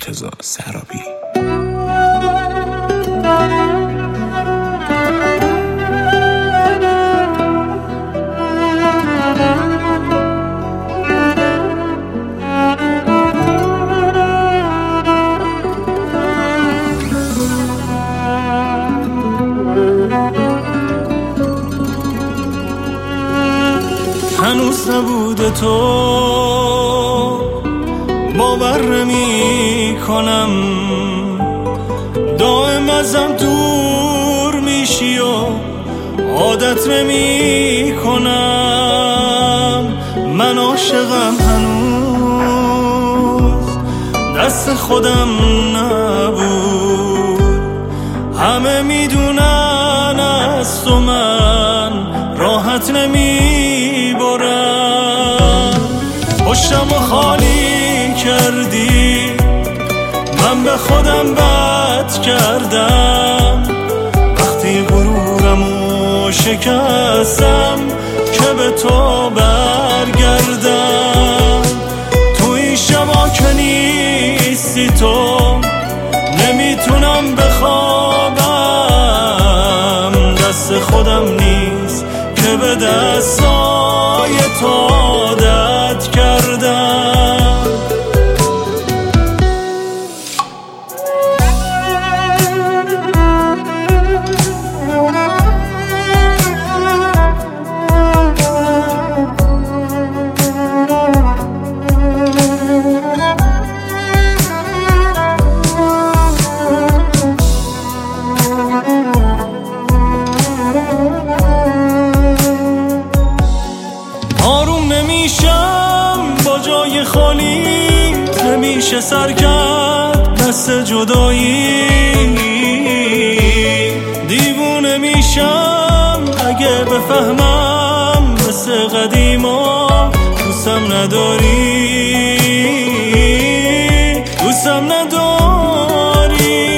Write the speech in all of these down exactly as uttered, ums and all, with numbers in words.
مرتضی سرابی. هنوز نبوده تو باور نمی کنم، دائم ازم دور میشی و عادت نمی کنم. من عاشقم هنوز دست خودم نبود، همه میدونن از تو من راحت نمی برم. پشتم و خالی کردی، من به خودم بد کردم وقتی غرورمو شکستم که به تو برگردم. تو این شبا که نیستی تو نمیتونم بخوابم، دست خودم نیست که به دستای تو عادت کردم. آروم نمیشم با جای خالی، نمیشه سر کرد دست جدایی. دیوونه میشم اگه بفهمم مثل قدیما دوستم نداری، دوستم نداری.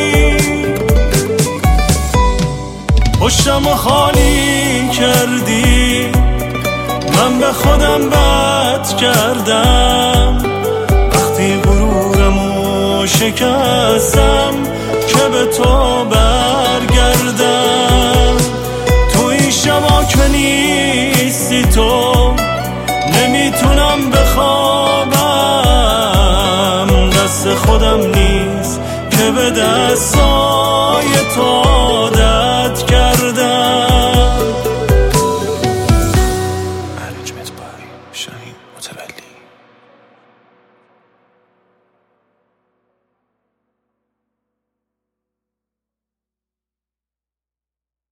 پشتم و خالی کردی، من به خودم بد کردم وقتی غرورمو شکستم که به تو برگردم. تو این شبا که نیستی تو نمیتونم بخوابم، دست خودم نیست که به دستای تو